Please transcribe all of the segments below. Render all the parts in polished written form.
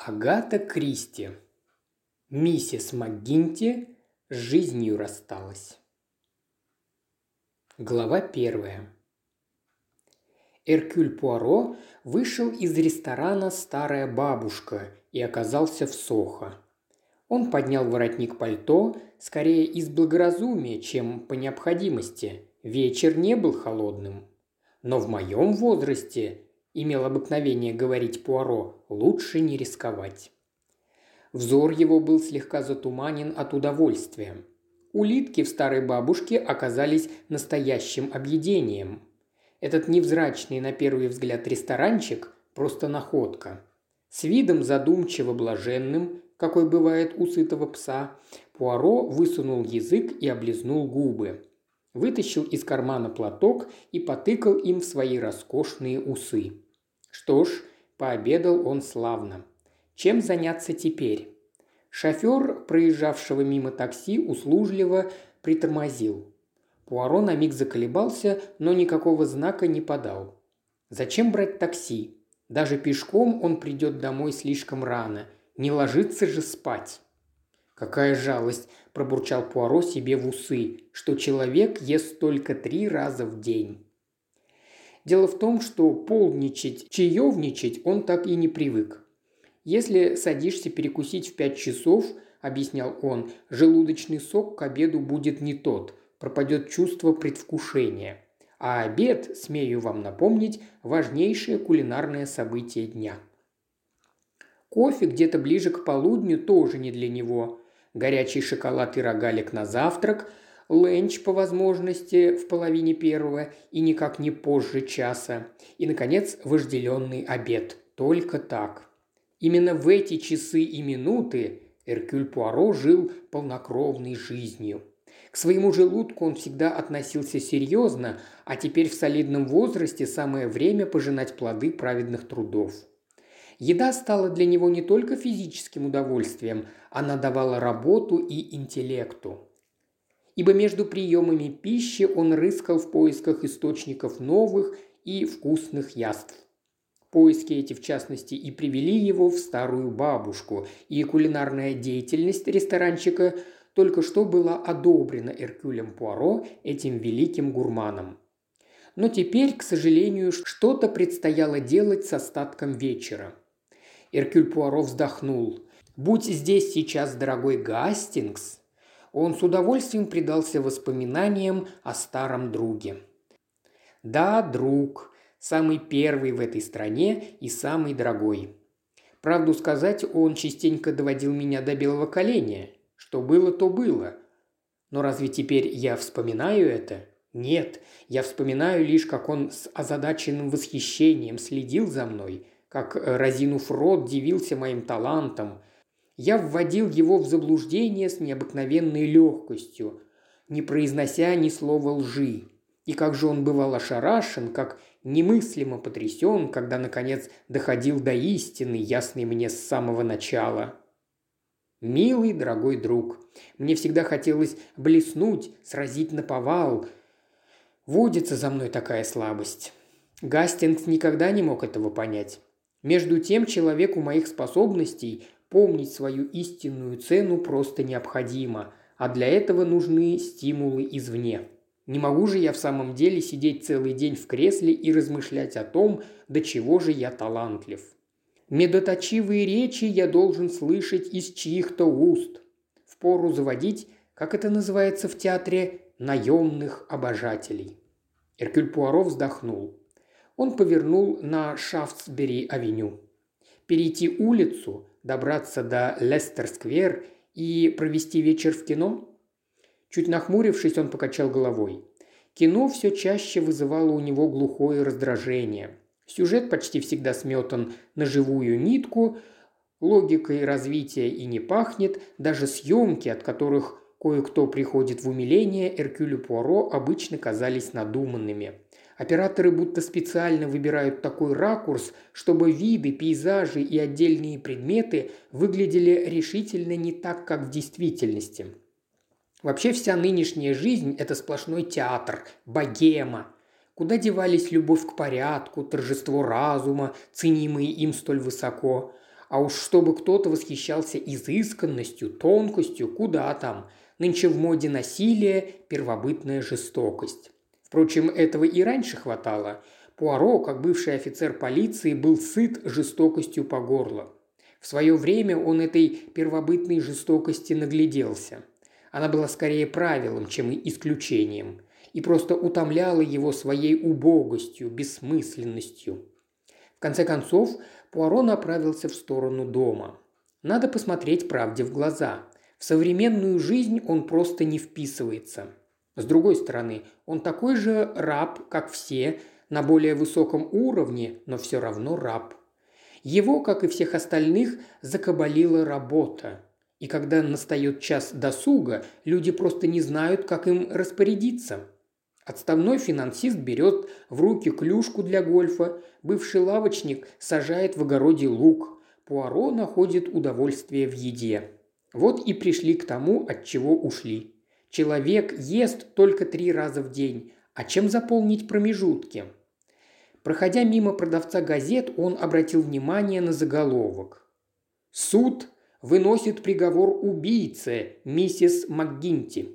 Агата Кристи. Миссис МcГинти с жизнью рассталась. Глава 1. Эркюль Пуаро вышел из ресторана «Старая бабушка» и оказался в Сохо. Он поднял воротник пальто, скорее из благоразумия, чем по необходимости. Вечер не был холодным. Но в моем возрасте, имел обыкновение говорить Пуаро, лучше не рисковать. Взор его был слегка затуманен от удовольствия. Улитки в старой бабушке оказались настоящим объедением. Этот невзрачный на первый взгляд ресторанчик – просто находка. С видом задумчиво блаженным, какой бывает у сытого пса, Пуаро высунул язык и облизнул губы. Вытащил из кармана платок и потыкал им в свои роскошные усы. Что ж, пообедал он славно. Чем заняться теперь? Шофер, проезжавшего мимо такси, услужливо притормозил. Пуаро на миг заколебался, но никакого знака не подал. Зачем брать такси? Даже пешком он придет домой слишком рано. Не ложится же спать. «Какая жалость!» – пробурчал Пуаро себе в усы, что человек ест только 3 раза в день. Дело в том, что полдничать, чаевничать он так и не привык. «Если садишься перекусить в 5 часов, – объяснял он, – желудочный сок к обеду будет не тот, пропадет чувство предвкушения. А обед, смею вам напомнить, важнейшее кулинарное событие дня. Кофе где-то ближе к полудню тоже не для него. Горячий шоколад и рогалик на завтрак, ленч по возможности в половине первого и никак не позже часа. И, наконец, вожделенный обед. Только так. Именно в эти часы и минуты Эркюль Пуаро жил полнокровной жизнью. К своему желудку он всегда относился серьезно, а теперь в солидном возрасте самое время пожинать плоды праведных трудов. Еда стала для него не только физическим удовольствием, она давала работу и интеллекту. Ибо между приемами пищи он рыскал в поисках источников новых и вкусных яств. Поиски эти, в частности, и привели его в старую бабушку, и кулинарная деятельность ресторанчика только что была одобрена Эркюлем Пуаро, этим великим гурманом. Но теперь, к сожалению, что-то предстояло делать с остатком вечера. Эркюль Пуаро вздохнул. «Будь здесь сейчас дорогой Гастингс!» Он с удовольствием предался воспоминаниям о старом друге. Да, друг, самый первый в этой стране и самый дорогой. Правду сказать, он частенько доводил меня до белого коленя. Что было, то было. Но разве теперь я вспоминаю это? Нет, я вспоминаю лишь, как он с озадаченным восхищением следил за мной, как, разинув рот, дивился моим талантом. Я вводил его в заблуждение с необыкновенной легкостью, не произнося ни слова лжи. И как же он бывал ошарашен, как немыслимо потрясен, когда, наконец, доходил до истины, ясной мне с самого начала. Милый, дорогой друг, мне всегда хотелось блеснуть, сразить наповал. Водится за мной такая слабость. Гастингс никогда не мог этого понять. Между тем, человеку моих способностей помнить свою истинную цену просто необходимо, а для этого нужны стимулы извне. Не могу же я в самом деле сидеть целый день в кресле и размышлять о том, до чего же я талантлив. Медоточивые речи я должен слышать из чьих-то уст. Впору заводить, как это называется в театре, наемных обожателей. Эркюль Пуаро вздохнул. Он повернул на Шафтсбери-авеню. Перейти улицу, добраться до Лестер-сквер и провести вечер в кино? Чуть нахмурившись, он покачал головой. Кино все чаще вызывало у него глухое раздражение. Сюжет почти всегда сметан на живую нитку, логикой развития и не пахнет, даже съемки, от которых кое-кто приходит в умиление, Эркюлю Пуаро обычно казались надуманными. Операторы будто специально выбирают такой ракурс, чтобы виды, пейзажи и отдельные предметы выглядели решительно не так, как в действительности. Вообще вся нынешняя жизнь – это сплошной театр, богема. Куда девались любовь к порядку, торжество разума, ценимые им столь высоко? А уж чтобы кто-то восхищался изысканностью, тонкостью, куда там. Нынче в моде насилие, первобытная жестокость. Впрочем, этого и раньше хватало. Пуаро, как бывший офицер полиции, был сыт жестокостью по горло. В свое время он этой первобытной жестокости нагляделся. Она была скорее правилом, чем и исключением, и просто утомляла его своей убогостью, бессмысленностью. В конце концов, Пуаро направился в сторону дома. Надо посмотреть правде в глаза. В современную жизнь он просто не вписывается. С другой стороны, он такой же раб, как все, на более высоком уровне, но все равно раб. Его, как и всех остальных, закабалила работа. И когда настает час досуга, люди просто не знают, как им распорядиться. Отставной финансист берет в руки клюшку для гольфа, бывший лавочник сажает в огороде лук, Пуаро находит удовольствие в еде. Вот и пришли к тому, от чего ушли. Человек ест только 3 раза в день, а чем заполнить промежутки? Проходя мимо продавца газет, он обратил внимание на заголовок. «Суд выносит приговор убийце, миссис МакГинти».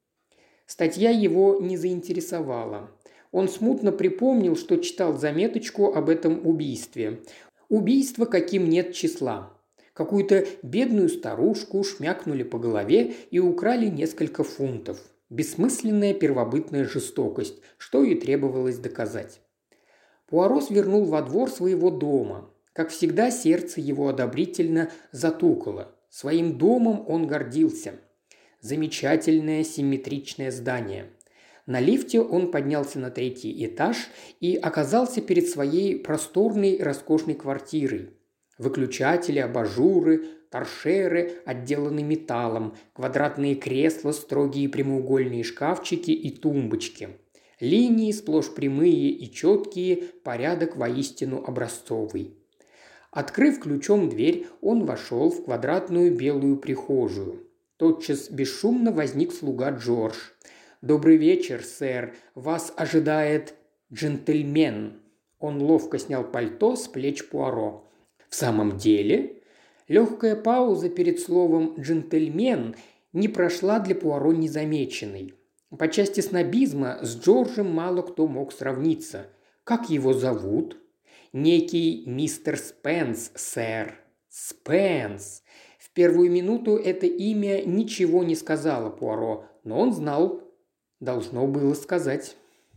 Статья его не заинтересовала. Он смутно припомнил, что читал заметочку об этом убийстве. Убийство, каким нет числа. Какую-то бедную старушку шмякнули по голове и украли несколько фунтов. Бессмысленная первобытная жестокость, что и требовалось доказать. Пуаро свернул во двор своего дома. Как всегда, сердце его одобрительно затукало. Своим домом он гордился. Замечательное симметричное здание. На лифте он поднялся на 3-й этаж и оказался перед своей просторной роскошной квартирой. Выключатели, абажуры, торшеры отделаны металлом, квадратные кресла, строгие прямоугольные шкафчики и тумбочки. Линии сплошь прямые и четкие, порядок воистину образцовый. Открыв ключом дверь, он вошел в квадратную белую прихожую. Тотчас бесшумно возник слуга Джордж. «Добрый вечер, сэр. Вас ожидает джентльмен». Он ловко снял пальто с плеч Пуаро. «В самом деле?» Легкая пауза перед словом «джентльмен» не прошла для Пуаро незамеченной. По части снобизма с Джорджем мало кто мог сравниться. Как его зовут? «Некий мистер Спенс, сэр». «Спенс». В первую минуту это имя ничего не сказала Пуаро, но он знал. Должно было сказать.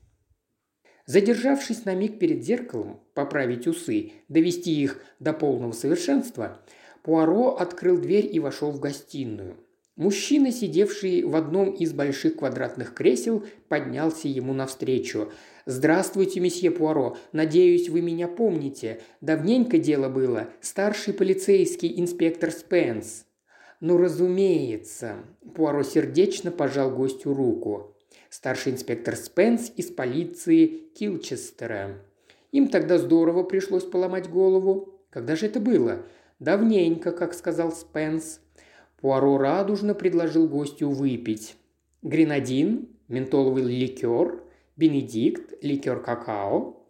Задержавшись на миг перед зеркалом, поправить усы, довести их до полного совершенства, Пуаро открыл дверь и вошел в гостиную. Мужчина, сидевший в одном из больших квадратных кресел, поднялся ему навстречу. «Здравствуйте, месье Пуаро. Надеюсь, вы меня помните. Давненько дело было. Старший полицейский инспектор Спенс». «Ну, разумеется». Пуаро сердечно пожал гостю руку. Старший инспектор Спенс из полиции Килчестера. Им тогда здорово пришлось поломать голову. Когда же это было? Давненько, как сказал Спенс. Пуаро радужно предложил гостю выпить. Гренадин, ментоловый ликер, бенедикт, ликер какао.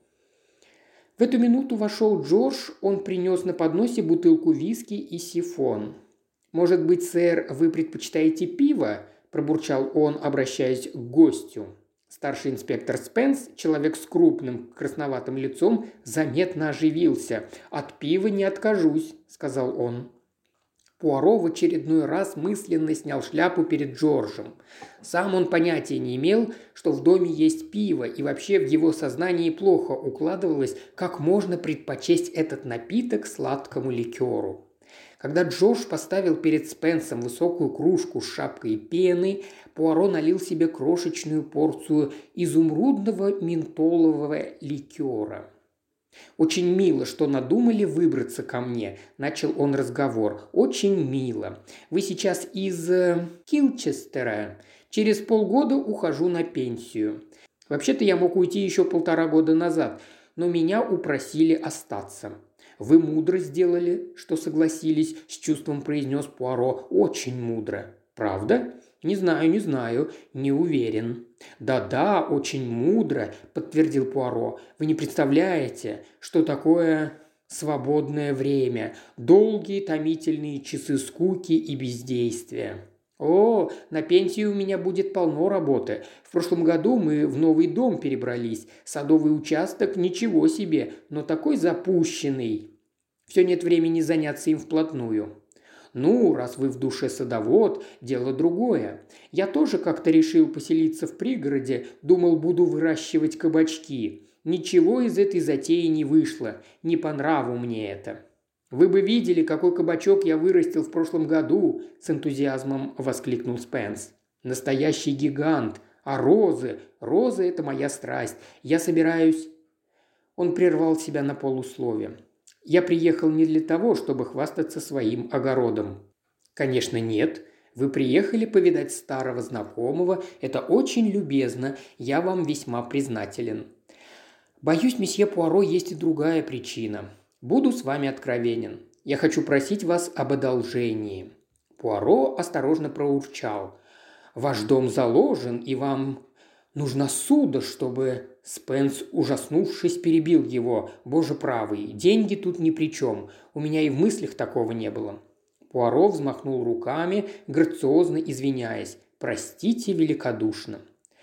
В эту минуту вошел Джордж, он принес на подносе бутылку виски и сифон. «Может быть, сэр, вы предпочитаете пиво?» – пробурчал он, обращаясь к гостю. Старший инспектор Спенс, человек с крупным красноватым лицом, заметно оживился. «От пива не откажусь», – сказал он. Пуаро в очередной раз мысленно снял шляпу перед Джорджем. Сам он понятия не имел, что в доме есть пиво, и вообще в его сознании плохо укладывалось, как можно предпочесть этот напиток сладкому ликеру. Когда Джордж поставил перед Спенсом высокую кружку с шапкой пены, Пуаро налил себе крошечную порцию изумрудного ментолового ликера. «Очень мило, что надумали выбраться ко мне», – начал он разговор. «Очень мило. Вы сейчас из Килчестера. Через полгода ухожу на пенсию. Вообще-то я мог уйти еще 1,5 года назад, но меня упросили остаться». «Вы мудро сделали, что согласились», – с чувством произнес Пуаро. «Очень мудро». «Правда?» «Не знаю, не уверен». «Да-да, очень мудро», – подтвердил Пуаро. «Вы не представляете, что такое Свободное время, долгие томительные часы скуки и бездействия. О, на пенсии у меня будет полно работы. В прошлом году мы в новый дом перебрались. Садовый участок – ничего себе, но такой запущенный. Все нет времени заняться им вплотную. Ну, раз вы в душе садовод, дело другое. Я тоже как-то решил поселиться в пригороде, думал, буду выращивать кабачки. Ничего из этой затеи не вышло, не по нраву мне это. Вы бы видели, какой кабачок я вырастил в прошлом году, с энтузиазмом воскликнул Спенс. Настоящий гигант. А розы? Розы – это моя страсть. Я собираюсь... Он прервал себя на полуслове. Я приехал не для того, чтобы хвастаться своим огородом. Конечно, нет. Вы приехали повидать старого знакомого. Это очень любезно. Я вам весьма признателен. Боюсь, месье Пуаро, есть и другая причина. Буду с вами откровенен. Я хочу просить вас об одолжении. Пуаро осторожно проурчал. Ваш дом заложен, и вам нужна суда, чтобы... Спенс, ужаснувшись, перебил его. Боже правый, деньги тут ни при чем. У меня и в мыслях такого не было. Пуаро взмахнул руками, грациозно извиняясь. Простите великодушно.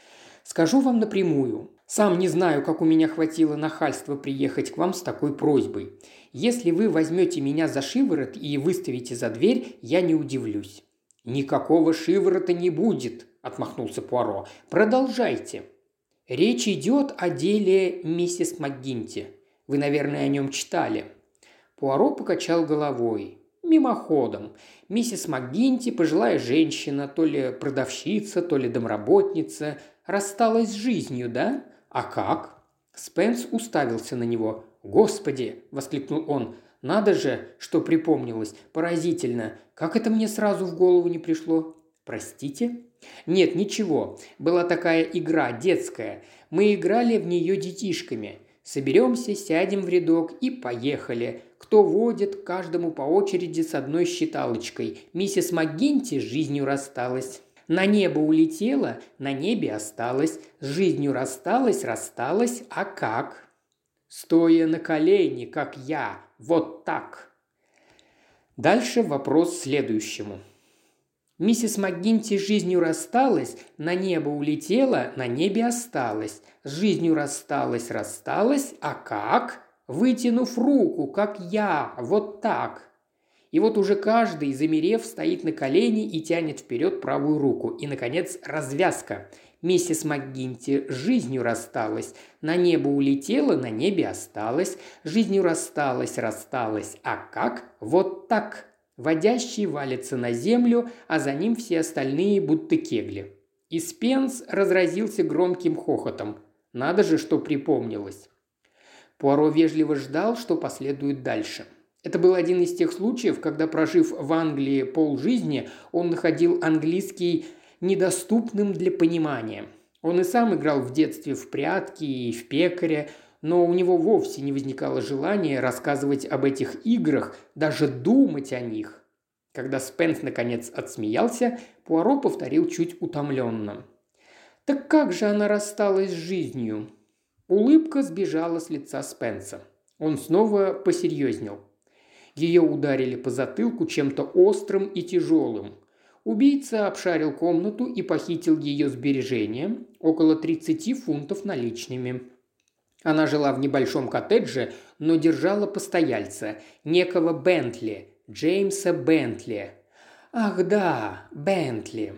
Скажу вам напрямую. Сам не знаю, как у меня хватило нахальства приехать к вам с такой просьбой. Если вы возьмете меня за шиворот и выставите за дверь, я не удивлюсь». «Никакого шиворота не будет», – отмахнулся Пуаро. «Продолжайте». «Речь идет о деле миссис МакГинти. Вы, наверное, о нем читали». Пуаро покачал головой. Мимоходом. Миссис МакГинти, пожилая женщина, то ли продавщица, то ли домработница, рассталась с жизнью, да? А как? Спенс уставился на него. «Господи!» – воскликнул он. «Надо же, что припомнилось. Поразительно. Как это мне сразу в голову не пришло?» «Простите?» «Нет, ничего. Была такая игра, детская. Мы играли в нее детишками. Соберемся, сядем в рядок и поехали. Кто водит, каждому по очереди с одной считалочкой. Миссис МакГинти с жизнью рассталась. На небо улетела, на небе осталась. С жизнью рассталась, рассталась. А как?» «Стоя на колени, как я. Вот так». Дальше вопрос следующему. Миссис МакГинти с жизнью рассталась, на небо улетела, на небе осталась. С жизнью рассталась, рассталась, а как? Вытянув руку, как я, вот так. И вот уже каждый, замерев, стоит на колени и тянет вперед правую руку. И, наконец, развязка. Миссис МакГинти с жизнью рассталась, на небо улетела, на небе осталась. С жизнью рассталась, рассталась, а как? Вот так. Водящий валится на землю, а за ним все остальные будто кегли. И Спенс разразился громким хохотом. Надо же, что припомнилось. Пуаро вежливо ждал, что последует дальше. Это был один из тех случаев, когда, прожив в Англии полжизни, он находил английский недоступным для понимания. Он и сам играл в детстве в прятки и в пекаря, но у него вовсе не возникало желания рассказывать об этих играх, даже думать о них. Когда Спенс наконец отсмеялся, Пуаро повторил чуть утомленно. «Так как же она рассталась с жизнью?» Улыбка сбежала с лица Спенса. Он снова посерьезнел. Ее ударили по затылку чем-то острым и тяжелым. Убийца обшарил комнату и похитил ее сбережения, около 30 фунтов наличными. Она жила в небольшом коттедже, но держала постояльца, некого Бентли, Джеймса Бентли. Ах да, Бентли.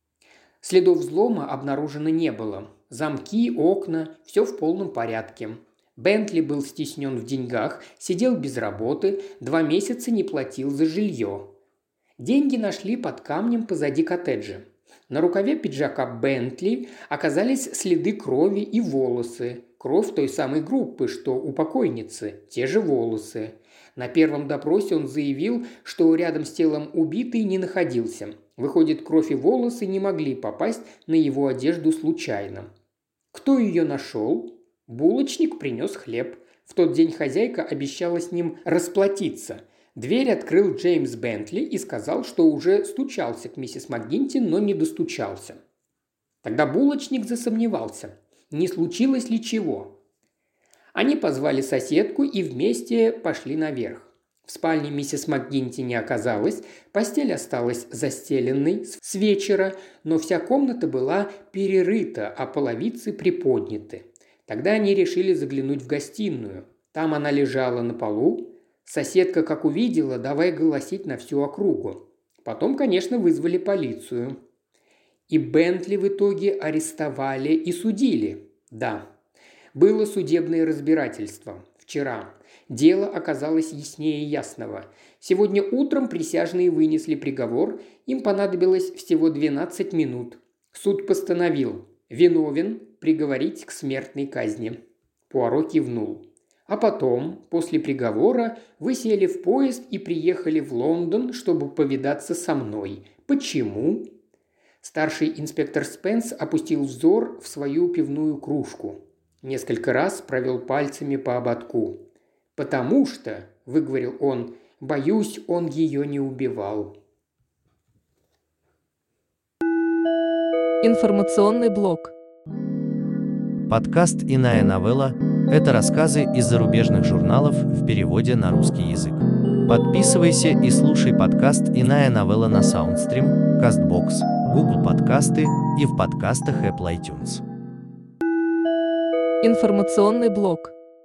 Следов взлома обнаружено не было. Замки, окна – все в полном порядке. Бентли был стеснен в деньгах, сидел без работы, 2 месяца не платил за жилье. Деньги нашли под камнем позади коттеджа. На рукаве пиджака Бентли оказались следы крови и волосы. Кровь той самой группы, что у покойницы, те же волосы. На первом допросе он заявил, что рядом с телом убитой не находился. Выходит, кровь и волосы не могли попасть на его одежду случайно. Кто ее нашел? Булочник принес хлеб. В тот день хозяйка обещала с ним расплатиться. Дверь открыл Джеймс Бентли и сказал, что уже стучался к миссис МакГинти, но не достучался. Тогда булочник засомневался, не случилось ли чего. Они позвали соседку и вместе пошли наверх. В спальне миссис МакГинти не оказалось, постель осталась застеленной с вечера, но вся комната была перерыта, а половицы приподняты. Тогда они решили заглянуть в гостиную. Там она лежала на полу. Соседка, как увидела, давай голосить на всю округу. Потом, конечно, вызвали полицию. И Бентли в итоге арестовали и судили. Да, было судебное разбирательство. Вчера. Дело оказалось яснее ясного. Сегодня утром присяжные вынесли приговор. Им понадобилось всего 12 минут. Суд постановил: виновен, приговорить к смертной казни. Пуаро кивнул. А потом, после приговора, вы сели в поезд и приехали в Лондон, чтобы повидаться со мной. Почему? Старший инспектор Спенс опустил взор в свою пивную кружку. Несколько раз провел пальцами по ободку. «Потому что», – выговорил он, – «боюсь, он ее не убивал». Информационный блок. Подкаст «Иная новелла» – это рассказы из зарубежных журналов в переводе на русский язык. Подписывайся и слушай подкаст «Иная новелла» на Soundstream, CastBox, Google Подкасты и в подкастах Apple iTunes. Информационный блок.